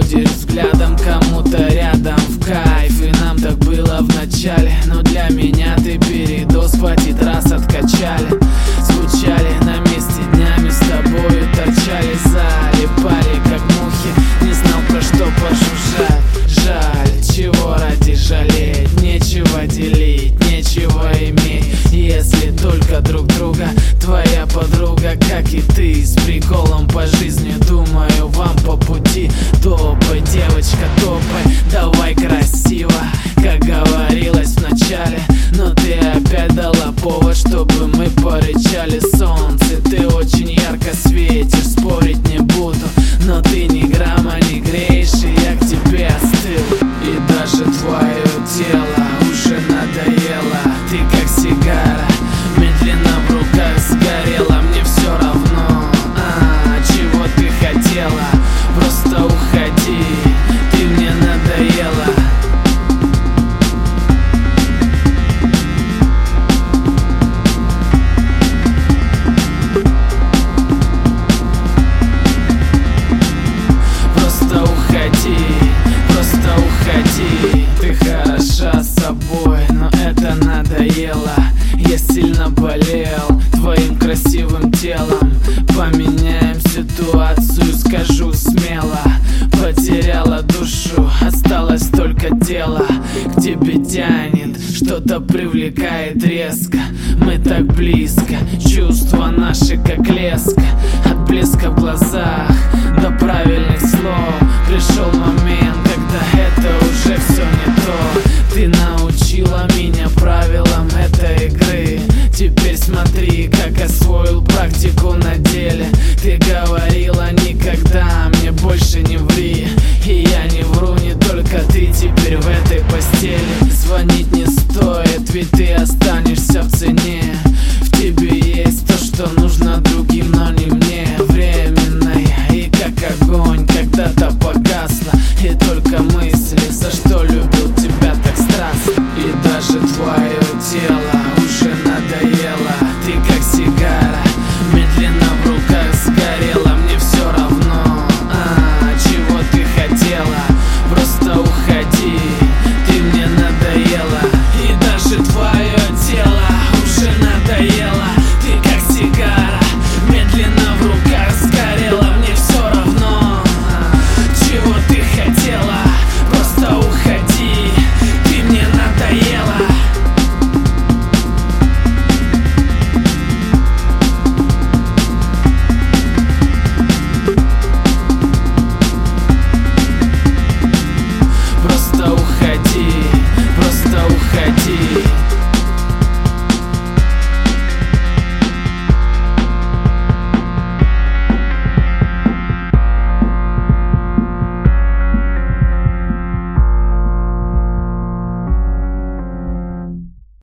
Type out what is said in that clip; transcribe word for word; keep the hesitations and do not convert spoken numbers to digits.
будешь взглядом кому-то рядом в кайф. И нам так было в начале, но для меня ты передоз, хватит раз откачали. Скучали на месте, днями с тобою торчали, залипали как мухи, не знал про что пожужжать. Жаль, чего ради жалеть, нечего делить, нечего иметь, если только друг друга. Твоя подруга, как и ты, с приколом по жизни. Думаю, вам по пути. Топай, девочка, топай, давай красиво, как говорилось в начале. Но ты опять дала повод, чтобы мы порычали. Солнце, ты очень ярко светишь, спорить не буду, но ты ни грамма не греешь, и я к тебе остыл. И даже твое тело уже надоело. Ты как сигара, медленно в руках сгорела. Мне все равно, а, чего ты хотела, просто уходи, ты мне надоела. Просто уходи, просто уходи. Ты хороша собой, но это надоело. Я сильно болел твоим красивым телом. Поменяем ситуацию, скажу смело. Потеряла душу, осталось только тело. К тебе тянет, что-то привлекает резко. Мы так близко, чувства наши как леска. От блеска в глазах